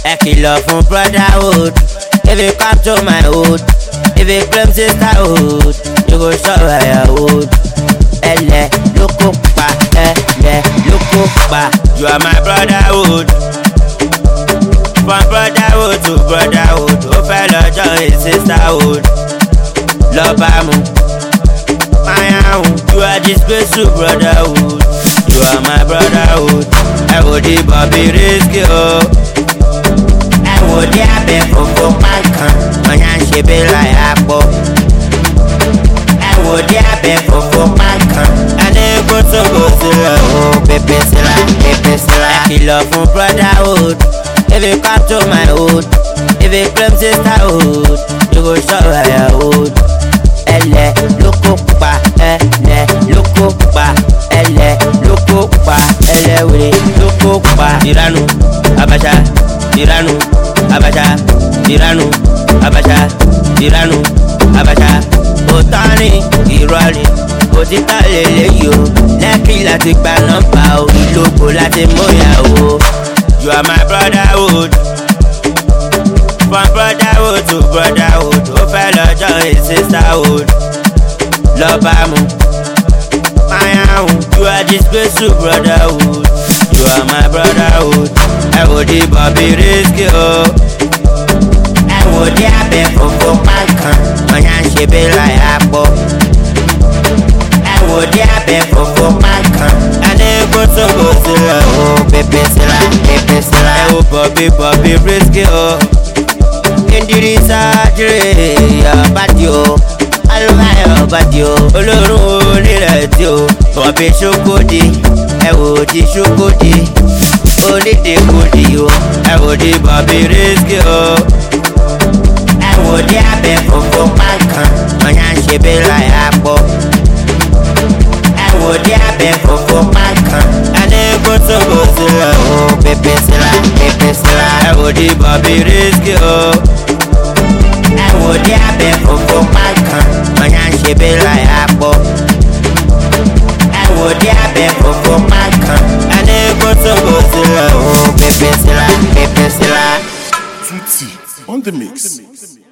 ẹ kìlọ̀ fún brotherhood. If you come to my hood, if you claim sisterhood, you go show your hood. Ẹlẹ ló kó pa, ẹlẹ ló kó pa. You are my brotherhood. From brotherhood to brotherhood, ó fẹ́ lọ join sisterhood. Lọ́ba mu, mayahun, you are disgrace to brotherhood. You are my brotherhood. Ẹ wò di Bobby Risky o. Ẹ wò di abẹ fòfò pàǹkan, ọ̀yà ń ṣe bí láyà pọ̀. Ẹ wò di abẹ fòfò pàǹkan, ẹni kó tó kó sílẹ̀ o. Pépé sílá, pépé sílá. Ẹ kìlọ̀ fún brotherhood. If you come to my hood, if you claim sisterhood, you go show your hood. Ẹlẹ ló kó pa, ẹlẹ ló kó pa, ẹlẹ ló kó pa, ẹlẹ wèrè ló kó pa. Tiranu, Abacha, tiranu, Abacha, tiranu, Abacha, tiranu, Abacha. Òótọ́ ni ìrọ̀lẹ́, òtítọ́ lélẹ́yìí o. Lẹ́kì láti gba nọ́mbà o, ìlógo láti mọ̀yà o. You are my brotherhood. From brotherhood to brotherhood, ó fẹ́ lọ join sisterhood. Lọ́ba mu, mayahun, you are disgrace to brotherhood. You are my brotherhood. Ẹ wò di Bobby Risky o. Ẹ wò di abẹ fòfò pàǹkan, ọ̀yà ń ṣe bí láyà pọ̀. Ẹ wò di abẹ fòfò pàǹkan, ẹni kó tó kó sílẹ̀ o. Pépé sílá, pépé sílá. Ẹ wò Bobby Risky o. Indirisa jire ọbàdì o, alùpàá ọbàdì o. Olórun onírẹ̀tì o. Bobby Ṣókódì, ẹ wò di Ṣókódì. Onídèkódì o. Ẹ wò di Bobby Risky o. Ẹ wò di abẹ fòfò pàǹkan, ọ̀yà ń ṣe bí láyà pọ̀. Ẹ wò di abẹ fòfò pàǹkan, ẹni kó tó kó sílẹ̀ o. Pépé sílá, pépé sílá. Ẹ wò di Bobby Risky o. Ẹ wò di abẹ fòfò pàǹkan, ọ̀yà ń ṣe bí láyà pọ̀. Ẹ wò di abẹ fòfò pàǹkan, ẹni kó tó kó sílẹ̀ o. Pépé sílá, pépé sílá. Tutti on the mix.